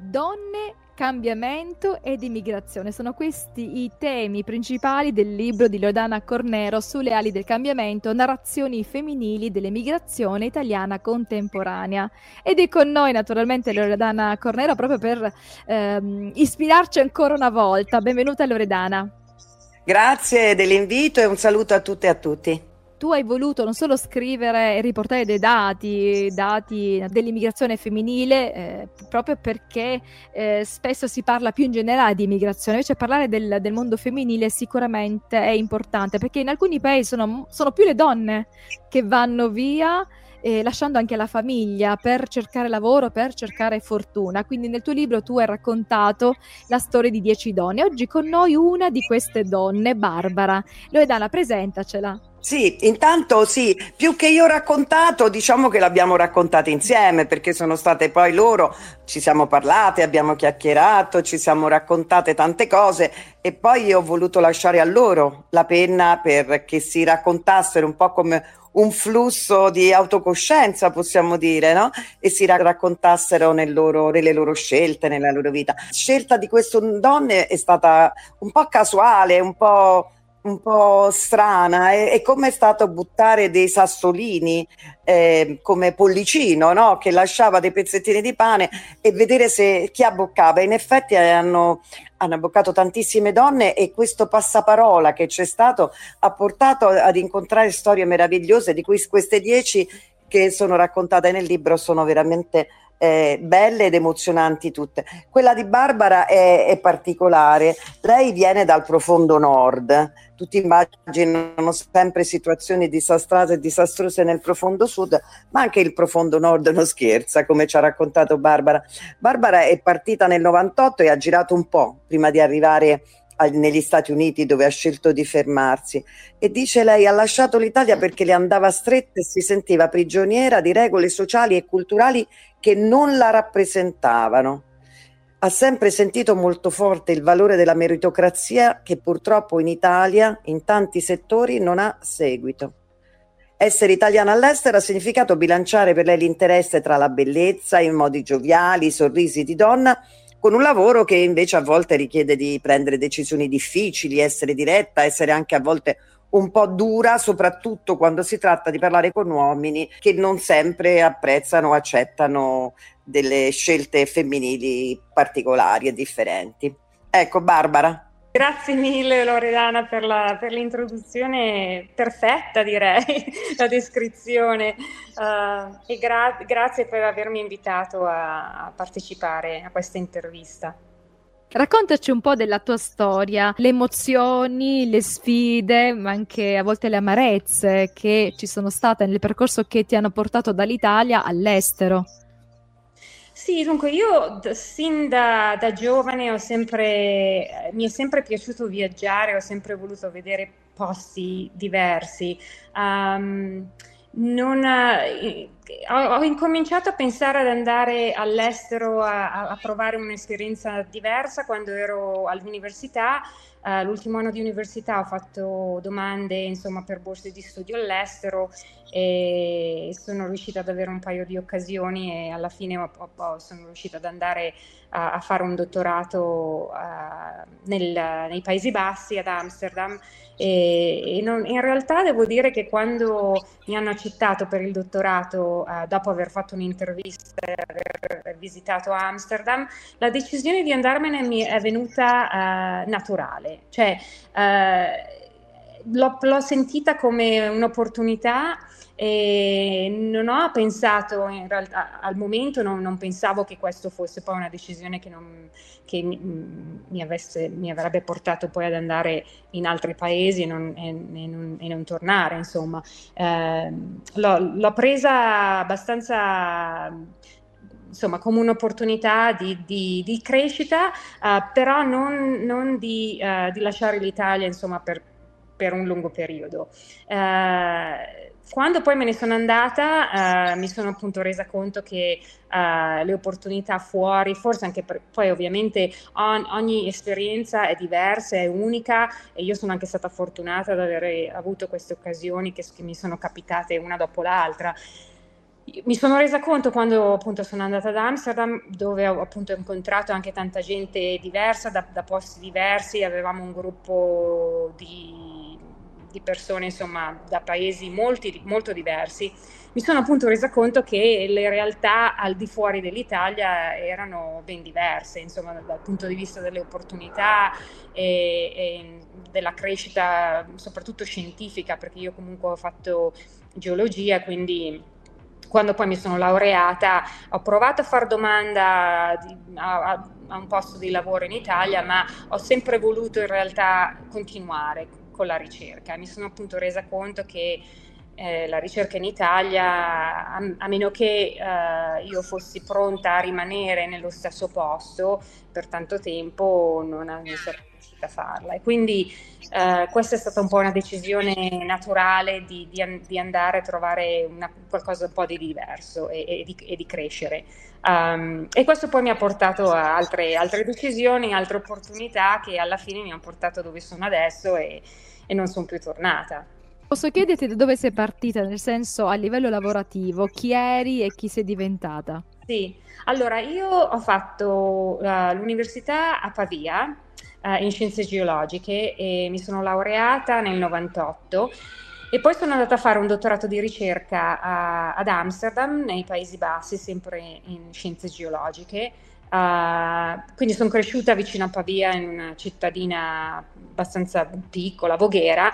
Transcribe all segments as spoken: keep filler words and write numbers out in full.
Donne, cambiamento ed immigrazione sono questi i temi principali del libro di Loredana Cornero, Sulle ali del cambiamento, narrazioni femminili dell'emigrazione italiana contemporanea. Ed è con noi naturalmente Loredana Cornero proprio per ehm, ispirarci ancora una volta. Benvenuta Loredana. Grazie dell'invito e un saluto a tutte e a tutti. Tu hai voluto non solo scrivere e riportare dei dati, dati dell'immigrazione femminile, eh, proprio perché eh, spesso si parla più in generale di immigrazione, invece parlare del, del mondo femminile sicuramente è importante, perché in alcuni paesi sono, sono più le donne che vanno via, eh, lasciando anche la famiglia per cercare lavoro, per cercare fortuna. Quindi nel tuo libro tu hai raccontato la storia di dieci donne. Oggi con noi una di queste donne, Barbara. Loredana, presentacela. Sì, intanto sì, più che io ho raccontato, diciamo che l'abbiamo raccontata insieme, perché sono state poi loro, ci siamo parlate, abbiamo chiacchierato, ci siamo raccontate tante cose e poi io ho voluto lasciare a loro la penna perché si raccontassero un po' come un flusso di autocoscienza, possiamo dire, no? E si raccontassero nel loro, nelle loro scelte, nella loro vita. La scelta di queste donne è stata un po' casuale, un po'... un po' strana, è, è come è stato buttare dei sassolini eh, come Pollicino, no? Che lasciava dei pezzettini di pane e vedere se chi abboccava. In effetti hanno, hanno abboccato tantissime donne e questo passaparola che c'è stato ha portato ad incontrare storie meravigliose, di cui queste dieci che sono raccontate nel libro sono veramente Eh, belle ed emozionanti tutte. Quella di Barbara è, è particolare, lei viene dal profondo nord, tutti immaginano sempre situazioni disastrate e disastrose nel profondo sud, ma anche il profondo nord non scherza, come ci ha raccontato Barbara. Barbara è partita nel novantotto e ha girato un po' prima di arrivare negli Stati Uniti, dove ha scelto di fermarsi, e dice lei ha lasciato l'Italia perché le andava stretta e si sentiva prigioniera di regole sociali e culturali che non la rappresentavano. Ha sempre sentito molto forte il valore della meritocrazia che purtroppo in Italia in tanti settori non ha seguito. Essere italiana all'estero ha significato bilanciare per lei l'interesse tra la bellezza, i modi gioviali, i sorrisi di donna, con un lavoro che invece a volte richiede di prendere decisioni difficili, essere diretta, essere anche a volte un po' dura, soprattutto quando si tratta di parlare con uomini che non sempre apprezzano o accettano delle scelte femminili particolari e differenti. Ecco, Barbara. Grazie mille Loredana per, la, per l'introduzione perfetta, direi, la descrizione, uh, e gra- grazie per avermi invitato a, a partecipare a questa intervista. Raccontaci un po' della tua storia, le emozioni, le sfide, ma anche a volte le amarezze che ci sono state nel percorso che ti hanno portato dall'Italia all'estero. Sì, dunque io d- sin da, da giovane ho sempre, mi è sempre piaciuto viaggiare, ho sempre voluto vedere posti diversi. Um, non, eh, ho, ho incominciato a pensare ad andare all'estero a, a provare un'esperienza diversa quando ero all'università. Uh, l'ultimo anno di università ho fatto domande, insomma, per borse di studio all'estero e sono riuscita ad avere un paio di occasioni e alla fine ho, ho, sono riuscita ad andare a, a fare un dottorato uh, nel, nei Paesi Bassi, ad Amsterdam, e, e non, in realtà devo dire che quando mi hanno accettato per il dottorato uh, dopo aver fatto un'intervista e aver visitato Amsterdam, la decisione di andarmene mi è venuta uh, naturale, cioè uh, l'ho, l'ho sentita come un'opportunità e non ho pensato, in realtà al momento non, non pensavo che questo fosse poi una decisione che, non, che mi, mi, avesse, mi avrebbe portato poi ad andare in altri paesi e non, e, e non, e non tornare, insomma. Eh, l'ho, l'ho presa abbastanza, insomma, come un'opportunità di, di, di crescita, uh, però non, non di, uh, di lasciare l'Italia, insomma, per, per un lungo periodo. Uh, Quando poi me ne sono andata, uh, mi sono appunto resa conto che uh, le opportunità fuori, forse anche per, poi ovviamente on, ogni esperienza è diversa, è unica, e io sono anche stata fortunata ad aver avuto queste occasioni che, che mi sono capitate una dopo l'altra. Mi sono resa conto quando appunto sono andata ad Amsterdam, dove ho appunto incontrato anche tanta gente diversa, da, da posti diversi, avevamo un gruppo di, di persone insomma da paesi molti, molto diversi. Mi sono appunto resa conto che le realtà al di fuori dell'Italia erano ben diverse, insomma dal punto di vista delle opportunità e, e della crescita, soprattutto scientifica, perché io comunque ho fatto geologia, quindi quando poi mi sono laureata ho provato a fare domanda di, a, a un posto di lavoro in Italia, ma ho sempre voluto in realtà continuare con la ricerca. Mi sono appunto resa conto che eh, la ricerca in Italia, a, a meno che eh, io fossi pronta a rimanere nello stesso posto per tanto tempo, non, non sarei riuscita a farla. E quindi eh, questa è stata un po' una decisione naturale di, di, di andare a trovare una, qualcosa un po' di diverso e, e, di, e di crescere. Um, e questo poi mi ha portato a altre, altre decisioni, altre opportunità che alla fine mi hanno portato dove sono adesso e, e non sono più tornata. Posso chiederti da dove sei partita, nel senso a livello lavorativo, chi eri e chi sei diventata? Sì, allora io ho fatto uh, l'università a Pavia uh, in scienze geologiche e mi sono laureata nel novantotto e poi sono andata a fare un dottorato di ricerca a, ad Amsterdam, nei Paesi Bassi, sempre in scienze geologiche. Uh, quindi sono cresciuta vicino a Pavia in una cittadina abbastanza piccola, Voghera,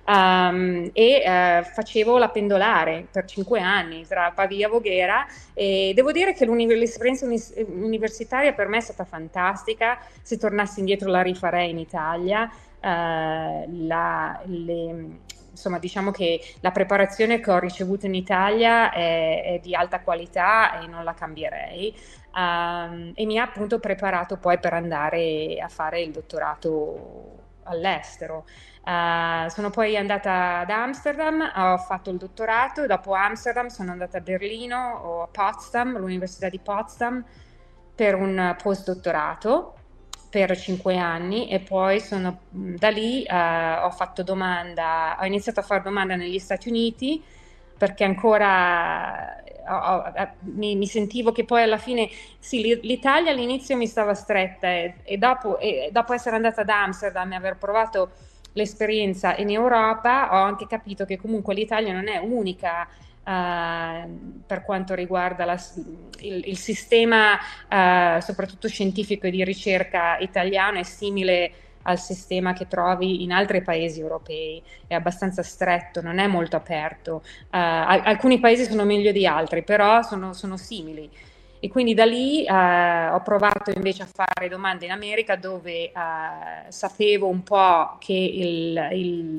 um, e uh, facevo la pendolare per cinque anni tra Pavia e Voghera e devo dire che l'esperienza uni- universitaria per me è stata fantastica. Se tornassi indietro la rifarei in Italia. Uh, la, le, insomma, diciamo che la preparazione che ho ricevuto in Italia è, è di alta qualità e non la cambierei. Um, e mi ha appunto preparato poi per andare a fare il dottorato all'estero. Uh, sono poi andata ad Amsterdam, ho fatto il dottorato e dopo Amsterdam sono andata a Berlino o a Potsdam, all'Università di Potsdam, per un postdottorato per cinque anni e poi sono da lì uh, ho fatto domanda, ho iniziato a fare domanda negli Stati Uniti perché ancora ho, ho, mi, mi sentivo che poi alla fine sì, l'Italia all'inizio mi stava stretta e, e, dopo, e dopo essere andata ad Amsterdam e aver provato l'esperienza in Europa ho anche capito che comunque l'Italia non è unica uh, per quanto riguarda la, il, il sistema uh, soprattutto scientifico e di ricerca italiano è simile al sistema che trovi in altri paesi europei, è abbastanza stretto, non è molto aperto. Uh, alcuni paesi sono meglio di altri, però sono, sono simili. E quindi da lì uh, ho provato invece a fare domande in America dove uh, sapevo un po' che il, il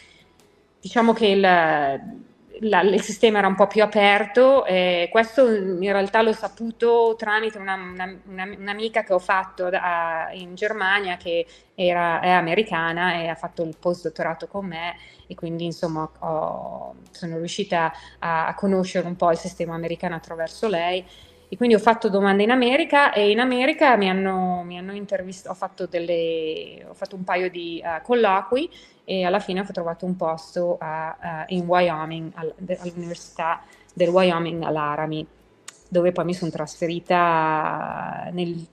diciamo che il La, il sistema era un po' più aperto e questo in realtà l'ho saputo tramite una, una, una, un'amica che ho fatto da, in Germania che era, è americana e ha fatto il postdottorato con me e quindi insomma ho, sono riuscita a, a conoscere un po' il sistema americano attraverso lei e quindi ho fatto domande in America e in America mi hanno, mi hanno intervistato, ho fatto, delle, ho fatto un paio di uh, colloqui e alla fine ho trovato un posto a, a, in Wyoming, all, all'Università del Wyoming a Laramie, dove poi mi sono trasferita nel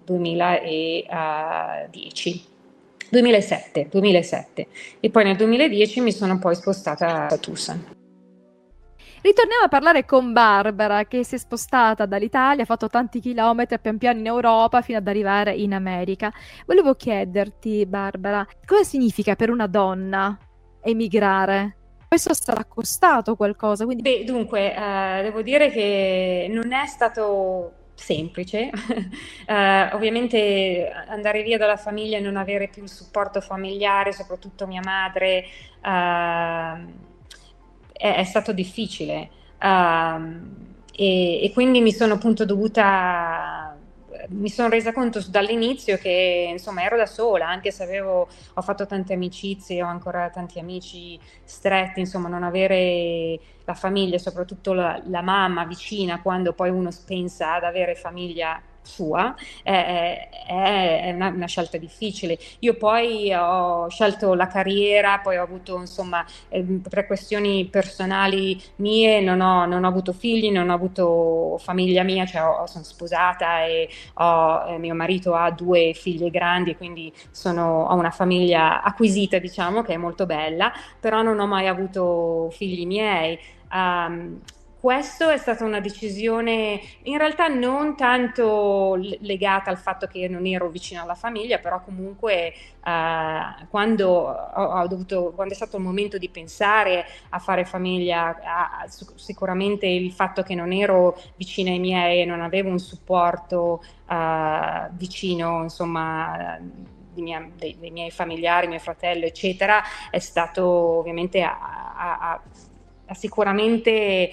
duemiladieci, duemilasette, duemilasette e poi nel duemiladieci mi sono poi spostata a Tucson. Ritorniamo a parlare con Barbara che si è spostata dall'Italia, ha fatto tanti chilometri pian piano in Europa fino ad arrivare in America. Volevo chiederti, Barbara, cosa significa per una donna emigrare? Questo sarà costato qualcosa? Quindi... Beh, dunque, eh, devo dire che non è stato semplice. uh, ovviamente andare via dalla famiglia e non avere più il supporto familiare, soprattutto mia madre, uh, È, è stato difficile uh, e, e quindi mi sono appunto dovuta, mi sono resa conto dall'inizio che insomma ero da sola, anche se avevo, ho fatto tante amicizie, ho ancora tanti amici stretti, insomma non avere la famiglia, soprattutto la, la mamma vicina quando poi uno pensa ad avere famiglia sua, è, è- è una, una scelta difficile. Io poi ho scelto la carriera, poi ho avuto, insomma, eh, per questioni personali mie, non ho, non ho avuto figli, non ho avuto famiglia mia, cioè ho- sono sposata e ho, eh, mio marito ha due figlie grandi, quindi sono, ho una famiglia acquisita, diciamo, che è molto bella, però non ho mai avuto figli miei. Um, Questo è stata una decisione in realtà non tanto l- legata al fatto che non ero vicina alla famiglia, però comunque eh, quando, ho, ho dovuto, quando è stato il momento di pensare a fare famiglia, a- a- sic- sicuramente il fatto che non ero vicina ai miei e non avevo un supporto eh, vicino, insomma, di mia- dei, dei miei familiari, mio fratello, eccetera, è stato ovviamente a, a- a- ha sicuramente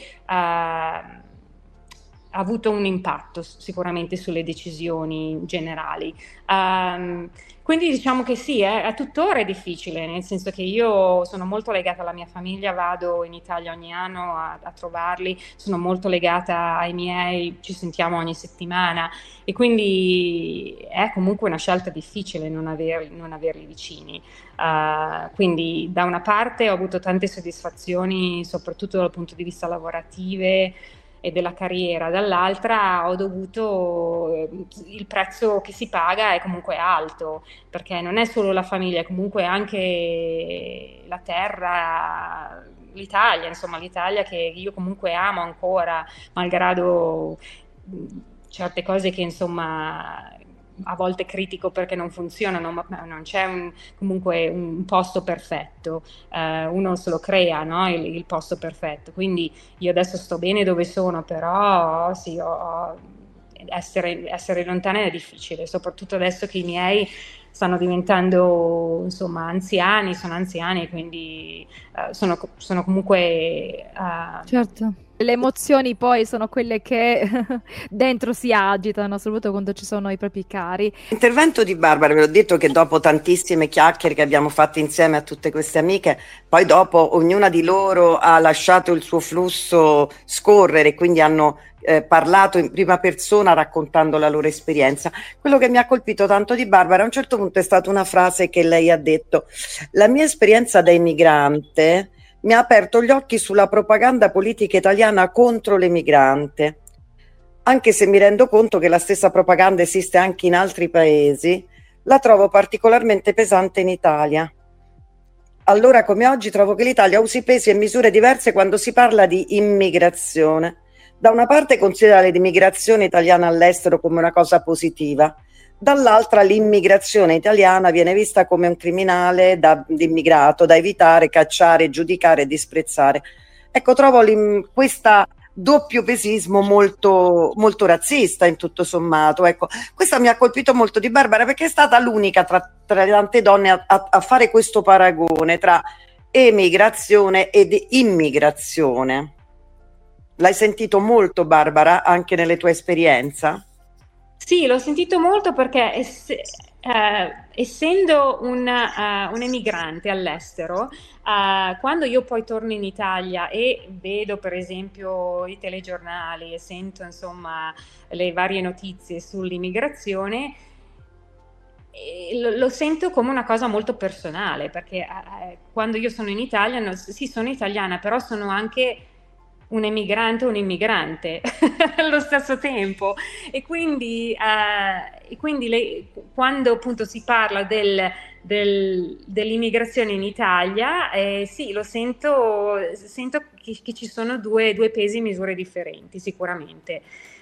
ha ha avuto un impatto sicuramente sulle decisioni generali. Um, quindi diciamo che sì, è, è tuttora è difficile, nel senso che io sono molto legata alla mia famiglia, vado in Italia ogni anno a, a trovarli, sono molto legata ai miei, ci sentiamo ogni settimana e quindi è comunque una scelta difficile non, aver, non averli vicini. Uh, quindi da una parte ho avuto tante soddisfazioni, soprattutto dal punto di vista lavorative e della carriera, dall'altra ho dovuto, eh, il prezzo che si paga è comunque alto, perché non è solo la famiglia, è comunque anche la terra, l'Italia, insomma l'Italia che io comunque amo ancora, malgrado mh, certe cose che insomma a volte critico perché non funzionano, ma non c'è un, comunque un posto perfetto, eh, uno se lo crea, no? il, il posto perfetto, quindi io adesso sto bene dove sono, però sì, ho- ho- essere, essere lontana è difficile, soprattutto adesso che i miei stanno diventando insomma anziani, sono anziani, quindi eh, sono, sono comunque eh, Certo. Le emozioni poi sono quelle che dentro si agitano, soprattutto quando ci sono i propri cari. L'intervento di Barbara, ve l'ho detto che dopo tantissime chiacchiere che abbiamo fatto insieme a tutte queste amiche, poi dopo ognuna di loro ha lasciato il suo flusso scorrere, quindi hanno eh, parlato in prima persona raccontando la loro esperienza. Quello che mi ha colpito tanto di Barbara a un certo punto è stata una frase che lei ha detto: la mia esperienza da emigrante mi ha aperto gli occhi sulla propaganda politica italiana contro l'emigrante. Anche se mi rendo conto che la stessa propaganda esiste anche in altri paesi, la trovo particolarmente pesante in Italia. Allora come oggi trovo che l'Italia usi pesi e misure diverse quando si parla di immigrazione. Da una parte considera l'immigrazione italiana all'estero come una cosa positiva, dall'altra l'immigrazione italiana viene vista come un criminale da, immigrato da evitare, cacciare, giudicare e disprezzare. Ecco, trovo questa doppio pesismo molto, molto razzista in tutto sommato. Ecco, questo mi ha colpito molto di Barbara perché è stata l'unica tra, tra le tante donne a, a, a fare questo paragone tra emigrazione ed immigrazione. L'hai sentito molto, Barbara, anche nelle tue esperienze? Sì, l'ho sentito molto perché ess- eh, essendo un, eh, un emigrante all'estero, eh, quando io poi torno in Italia e vedo per esempio i telegiornali e sento insomma le varie notizie sull'immigrazione, eh, lo, lo sento come una cosa molto personale, perché eh, quando io sono in Italia, no, sì, sono italiana, però sono anche un emigrante o un immigrante allo stesso tempo. E quindi, eh, e quindi le, quando appunto si parla del, del, dell'immigrazione in Italia, eh, sì, lo sento, sento che, che ci sono due, due pesi e misure differenti, sicuramente.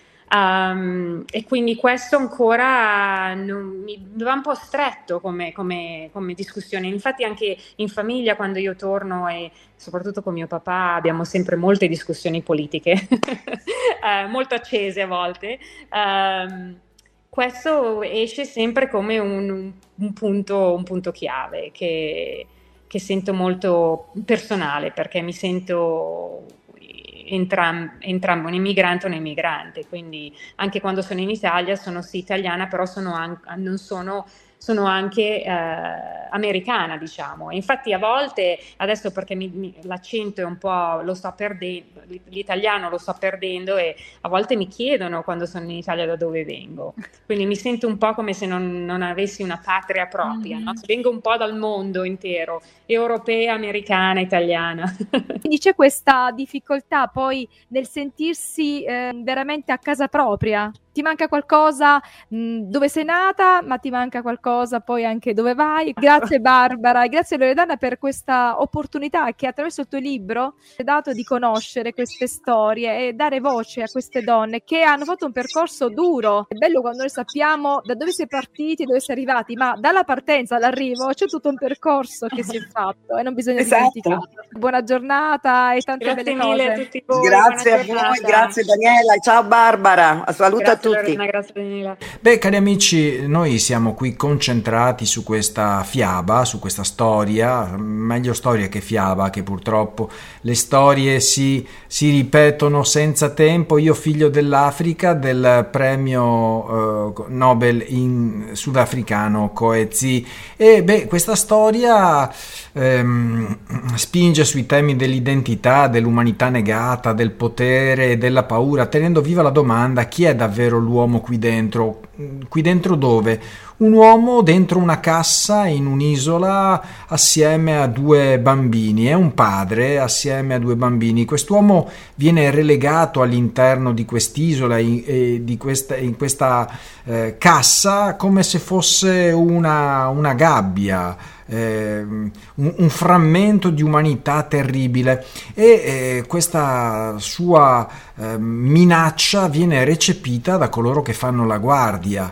Um, e quindi questo ancora non, mi va un po' stretto come, come, come discussione. Infatti anche in famiglia quando io torno e soprattutto con mio papà abbiamo sempre molte discussioni politiche, eh, molto accese a volte. Um, questo esce sempre come un, un, punto, un punto chiave che, che sento molto personale, perché mi sento entram- entrambi un immigrante e un emigrante, quindi anche quando sono in Italia sono sì italiana, però sono an- non sono sono anche eh, americana, diciamo. E infatti a volte, adesso perché mi, mi, l'accento è un po', lo sto perdendo, l'italiano lo sto perdendo, e a volte mi chiedono quando sono in Italia da dove vengo. Quindi mi sento un po' come se non, non avessi una patria propria, mm-hmm. no? Vengo un po' dal mondo intero, europea, americana, italiana. Quindi c'è questa difficoltà poi nel sentirsi eh, veramente a casa propria? Ti manca qualcosa mh, dove sei nata, ma ti manca qualcosa poi anche dove vai. Grazie Barbara e grazie Loredana per questa opportunità che attraverso il tuo libro hai dato di conoscere queste storie e dare voce a queste donne che hanno fatto un percorso duro. È bello quando noi sappiamo da dove si è partiti, dove si è arrivati, ma dalla partenza all'arrivo c'è tutto un percorso che si è fatto e non bisogna esatto. dimenticarlo. Buona giornata e tante grazie belle mille cose. A tutti voi, grazie a voi, grazie Daniela, ciao Barbara, saluto grazie a tutti. Lorena, grazie Daniela. Beh, cari amici, noi siamo qui concentrati su questa fiaba, su questa storia, meglio storia che fiaba, che purtroppo le storie si, si ripetono senza tempo. Io figlio dell'Africa, del premio eh, Nobel in sudafricano Coetzee, e beh, questa storia ehm, spinge sui temi dell'identità, dell'umanità negata, del potere e della paura, tenendo viva la domanda: chi è davvero l'uomo qui dentro? Qui dentro dove? Un uomo dentro una cassa in un'isola assieme a due bambini, è un padre assieme a due bambini. Quest'uomo viene relegato all'interno di quest'isola e di questa, in questa eh, cassa come se fosse una, una gabbia, eh, un, un frammento di umanità terribile, e eh, questa sua eh, minaccia viene recepita da coloro che fanno la guardia,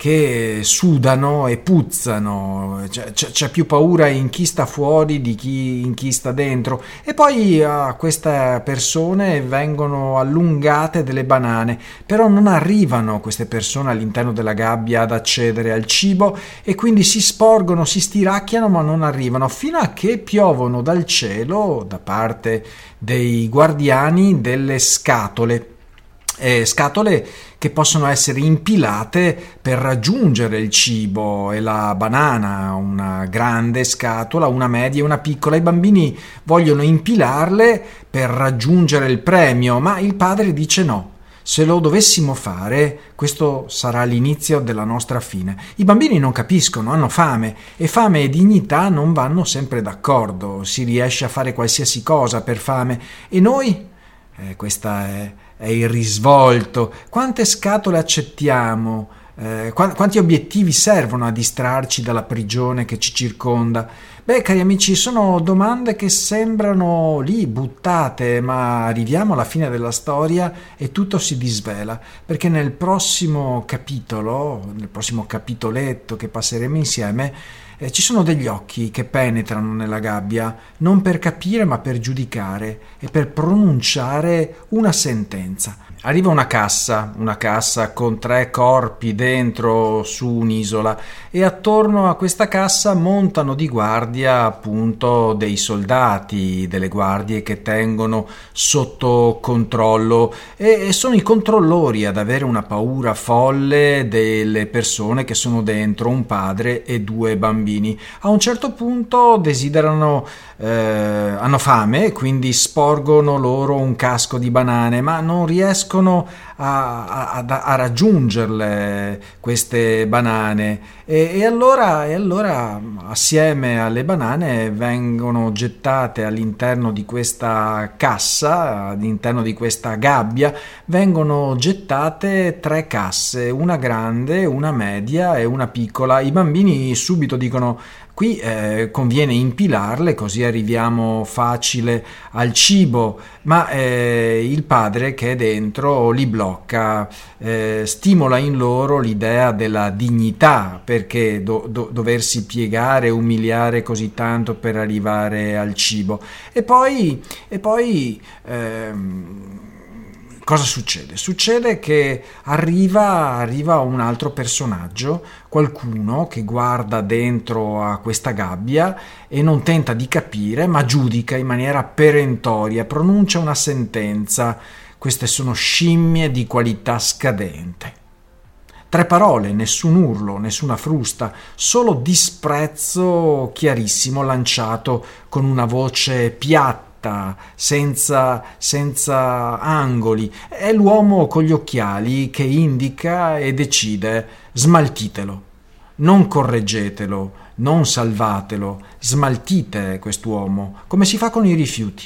che sudano e puzzano. C'è, c'è più paura in chi sta fuori di chi in chi sta dentro. E poi a queste persone vengono allungate delle banane, però non arrivano queste persone all'interno della gabbia ad accedere al cibo, e quindi si sporgono, si stiracchiano, ma non arrivano, fino a che piovono dal cielo, da parte dei guardiani, delle scatole. Eh, scatole che possono essere impilate per raggiungere il cibo e la banana, una grande scatola, una media e una piccola. I bambini vogliono impilarle per raggiungere il premio, ma il padre dice no. Se lo dovessimo fare, questo sarà l'inizio della nostra fine. I bambini non capiscono, hanno fame, e fame e dignità non vanno sempre d'accordo. Si riesce a fare qualsiasi cosa per fame, e noi? Eh, questa è è il risvolto. Quante scatole accettiamo? Eh, quanti obiettivi servono a distrarci dalla prigione che ci circonda? Beh, cari amici, sono domande che sembrano lì buttate, ma arriviamo alla fine della storia e tutto si disvela, perché nel prossimo capitolo, nel prossimo capitoletto che passeremo insieme, eh, ci sono degli occhi che penetrano nella gabbia, non per capire ma per giudicare e per pronunciare una sentenza. Arriva una cassa, una cassa con tre corpi dentro su un'isola, e attorno a questa cassa montano di guardia appunto dei soldati, delle guardie che tengono sotto controllo, e, e sono i controllori ad avere una paura folle delle persone che sono dentro, un padre e due bambini. A un certo punto desiderano, eh, hanno fame, quindi sporgono loro un casco di banane, ma non riescono A, a, a raggiungerle queste banane, e, e, allora, e allora assieme alle banane vengono gettate all'interno di questa cassa, all'interno di questa gabbia vengono gettate tre casse, una grande, una media e una piccola. I bambini subito dicono: qui eh, conviene impilarle così arriviamo facile al cibo, ma eh, il padre che è dentro li blocca, eh, stimola in loro l'idea della dignità, perché do, do, doversi piegare, umiliare così tanto per arrivare al cibo. E poi, e poi ehm, cosa succede? Succede che arriva, arriva un altro personaggio, qualcuno che guarda dentro a questa gabbia e non tenta di capire, ma giudica in maniera perentoria, pronuncia una sentenza: queste sono scimmie di qualità scadente. Tre parole, nessun urlo, nessuna frusta, solo disprezzo chiarissimo lanciato con una voce piatta, senza, senza angoli. È l'uomo con gli occhiali che indica e decide: smaltitelo, non correggetelo, non salvatelo, smaltite quest'uomo, come si fa con i rifiuti.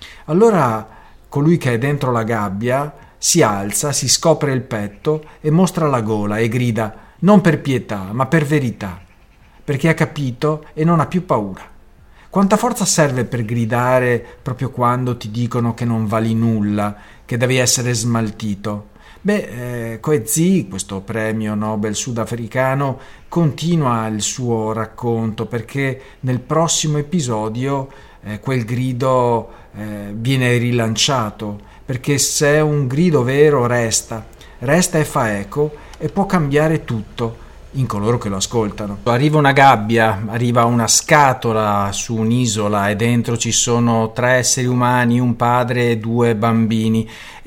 Allora colui che è dentro la gabbia si alza, si scopre il petto e mostra la gola e grida, non per pietà, ma per verità, perché ha capito e non ha più paura. Quanta forza serve per gridare proprio quando ti dicono che non vali nulla, che devi essere smaltito? Beh, eh, Coetzee, questo premio Nobel sudafricano, continua il suo racconto, perché nel prossimo episodio eh, quel grido eh, viene rilanciato, perché se un grido vero resta, resta e fa eco e può cambiare tutto in coloro che lo ascoltano. Arriva una gabbia, arriva una scatola su un'isola e dentro ci sono tre esseri umani, un padre e due bambini,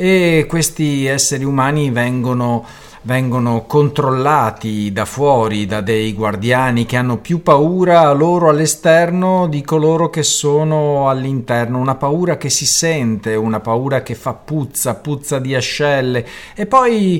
e questi esseri umani vengono vengono controllati da fuori da dei guardiani che hanno più paura loro all'esterno di coloro che sono all'interno, una paura che si sente, una paura che fa puzza, puzza di ascelle, e poi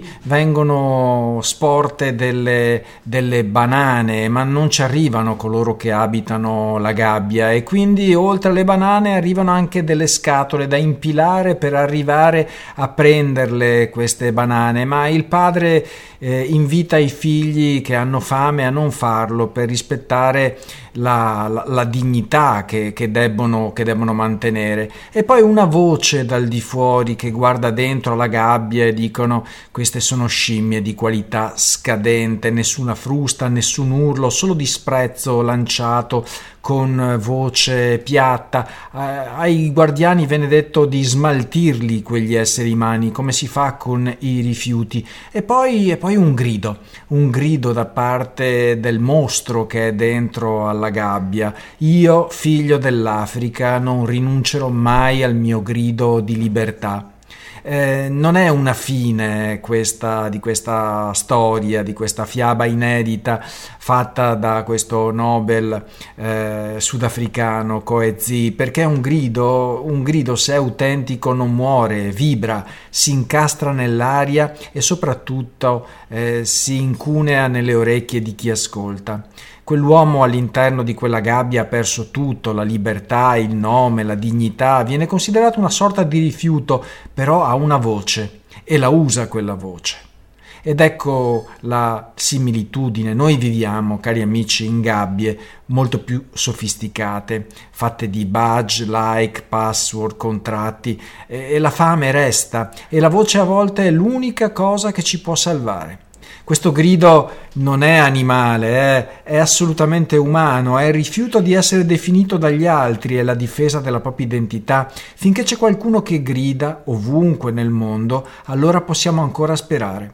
vengono sporte delle, delle banane, ma non ci arrivano coloro che abitano la gabbia, e quindi oltre alle banane arrivano anche delle scatole da impilare per arrivare a prenderle queste banane, ma il padre Eh, invita i figli che hanno fame a non farlo per rispettare la, la, la dignità che, che, debbono, che debbono mantenere. E poi una voce dal di fuori che guarda dentro la gabbia e dicono: queste sono scimmie di qualità scadente, nessuna frusta, nessun urlo, solo disprezzo lanciato con voce piatta. Eh, ai guardiani viene detto di smaltirli quegli esseri umani, come si fa con i rifiuti. E poi, e poi un grido, un grido da parte del mostro che è dentro alla gabbia: io, figlio dell'Africa, non rinuncerò mai al mio grido di libertà. Eh, non è una fine questa, di questa storia, di questa fiaba inedita fatta da questo Nobel eh, sudafricano Coetzee, perché un grido, un grido se è autentico non muore, vibra, si incastra nell'aria e soprattutto eh, si incunea nelle orecchie di chi ascolta. Quell'uomo all'interno di quella gabbia ha perso tutto: la libertà, il nome, la dignità. Viene considerato una sorta di rifiuto, però ha una voce e la usa quella voce. Ed ecco la similitudine: noi viviamo, cari amici, in gabbie molto più sofisticate, fatte di badge, like, password, contratti, e la fame resta, e la voce a volte è l'unica cosa che ci può salvare. Questo grido non è animale, è, è assolutamente umano, è il rifiuto di essere definito dagli altri, è la difesa della propria identità. Finché c'è qualcuno che grida ovunque nel mondo, allora possiamo ancora sperare.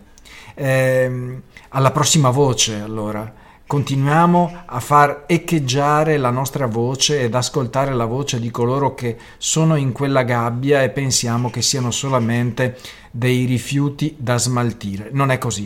Eh, alla prossima voce, allora. Continuiamo a far echeggiare la nostra voce ed ascoltare la voce di coloro che sono in quella gabbia e pensiamo che siano solamente dei rifiuti da smaltire. Non è così.